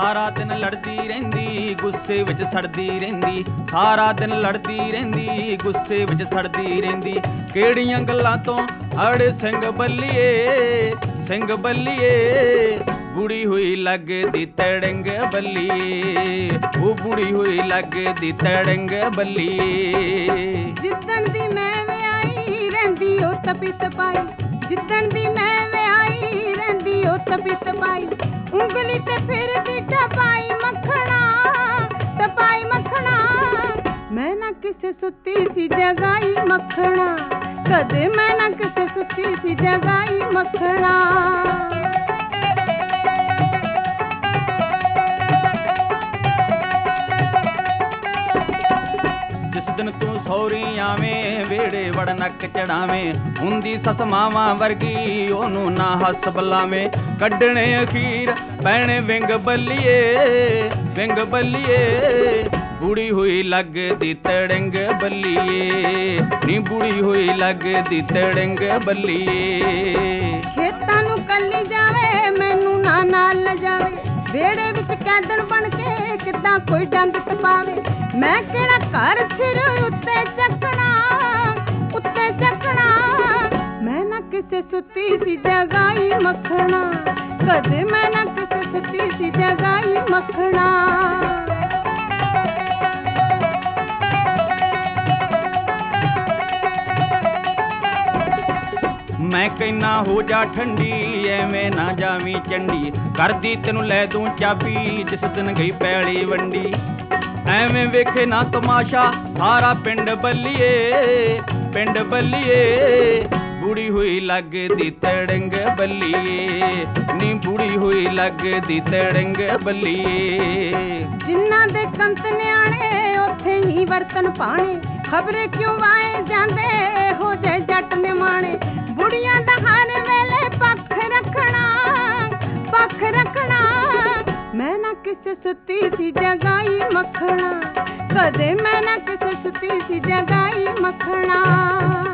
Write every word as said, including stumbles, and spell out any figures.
ਸਾਰਾ ਦਿਨ ਲੜਦੀ ਰਹਿੰਦੀ ਗੁੱਸੇ ਵਿੱਚ ਸੜਦੀ ਰਹਿੰਦੀ ਸਾਰਾ ਦਿਨ ਲੜਦੀ ਰਹਿੰਦੀ ਗੁੱਸੇ ਵਿੱਚ ਸੜਦੀ ਰਹਿੰਦੀ ਕਿਹੜੀਆਂ ਗੱਲਾਂ ਤੋਂ ਅੜੇ ਸਿੰਘ ਬੱਲੀਏ ਸਿੰਘ ਬੱਲੀਏ ਬੁੜੀ ਹੋਈ ਲੱਗਦੀ ਤੜੰਗ ਬੱਲੀਏ ਉਹ ਬੁੜੀ ਹੋਈ ਲੱਗਦੀ ਤੜੰਗ ਬੱਲੀਏ ਜਿੱਦਣ ਦੀ ਮੈਂ ਵਿਆਹੀ ਰਹਿੰਦੀ ਉਹ ਤਪੀ ਤਪਾਈ ਜਿੱਦਣ ਦੀ ਮੈਂ ਵਿਆਹੀ ਰਹਿੰਦੀ ਉਹ ਤਪੀ ਤਪਾਈ ਉਂਗਲੀ ਤੇ ਫਿਰਦੀ ਟਪਾਈ ਮੱਖਣਾ ਟਪਾਈ ਮੱਖਣਾ ਮੈਂ ਨਾ ਕਿਸੇ ਸੁੱਤੀ ਸੀ ਜਗਾਈ ਮੱਖਣਾ ਕਦੇ ਮੈਂ ਨਾ ਕਿਸੇ ਸੁੱਤੀ ਸੀ ਜਗਾਈ ਮੱਖਣਾ ਦਿਨ ਤੂੰ ਸੌਰੀ ਆਵੇਂ ਵੇੜੇ ਵੜ ਨੱਕ ਚੜਾਵੇਂ ਹੁੰਦੀ ਸੱਸ ਮਾਵਾਂ ਵਰਗੀ ਉਹਨੂੰ ਨਾ ਹੱਸ ਬੁਲਾਵੇਂ ਕੱਢਣੇ ਅਖੀਰ ਪੈਣੇ ਵਿੰਗ ਬੱਲੀਏ ਵਿੰਗ ਬੱਲੀਏ ਬੁੜੀ ਹੋਈ ਲੱਗਦੀ ਤੜੰਗ ਬੱਲੀਏ ਨੀ ਬੁੜੀ ਹੋਈ ਲੱਗਦੀ ਤੜੰਗ ਬੱਲੀਏ ਖੇਤਾਂ ਨੂੰ ਕੱਲੀ ਜਾਵੇ ਮੈਨੂੰ ਨਾ ਨਾਲ ਲਿਜਾਵੇ ਵੇੜੇ ਵਿੱਚ ਕੈਦਣ ਬਣ ਕੇ ਕਿੱਦਾਂ ਕੋਈ ਡੰਗ ਟਪਾਵੇ ਮੈਂ ਕਿਹੜਾ ਘਰ ਸਿਰ ਉੱਤੇ ਚੱਕਣਾ ਉੱਤੇ ਚੱਕਣਾ ਮੈਂ ਨਾ ਕਿਸੇ ਸੁੱਤੀ ਸੀ ਜਗਾਈ ਮੱਖਣਾ ਕਦੇ ਮੈਂ ਨਾ ਕਿਸੇ ਸੁੱਤੀ ਸੀ ਜਗਾਈ ਮੱਖਣਾ ਮੈਂ ਕਹਿਣਾ ਹੋ ਜਾ ਠੰਡੀ ਐਵੇਂ ਨਾ ਜਾਵੀਂ ਚੰਡੀ ਕਰਦੀ ਤੈਨੂੰ ਲੈ ਦੂੰ ਚਾਬੀ ਜਿਸ ਦਿਨ ਗਈ ਪੈਲੀ ਵੰਡੀ ਐਵੇਂ ਵੇਖੇ ਨਾ ਤਮਾਸ਼ਾ ਸਾਰਾ ਪਿੰਡ ਬੱਲੀਏ ਪਿੰਡ ਬੱਲੀਏ ਬੁੜੀ ਹੋਈ ਲੱਗਦੀ ਤੜੰਗ ਬੱਲੀਏ ਨੀ ਬੁੜੀ ਹੋਈ ਲੱਗਦੀ ਤੜੰਗ ਬੱਲੀਏ ਜਿਨ੍ਹਾਂ ਦੇ ਕੰਤ ਨਿਆਣੇ ਉੱਥੇ ਹੀ ਵਰਤਨ ਪਾਣੇ ਖਬਰੇ ਕਿਉਂ ਵਾਏ ਜਾਂਦੇ ਹੋ ਜੇ ਜੱਟ ਨੇ ਮਾਣੇ ਬੁੜੀਆਂ ਦਾ ਹਰ ਵੇਲੇ ਪੱਖ ਰੱਖਣਾ ਪੱਖ ਰੱਖਣਾ ਮੈਂ ਨਾ ਕਿਸੇ ਸੁੱਤੀ ਸੀ ਜਗਾਈ ਮੱਖਣਾ ਕਦੇ ਮੈਂ ਨਾ ਕਿਸੇ ਸੁੱਤੀ ਸੀ ਜਗਾਈ ਮੱਖਣਾ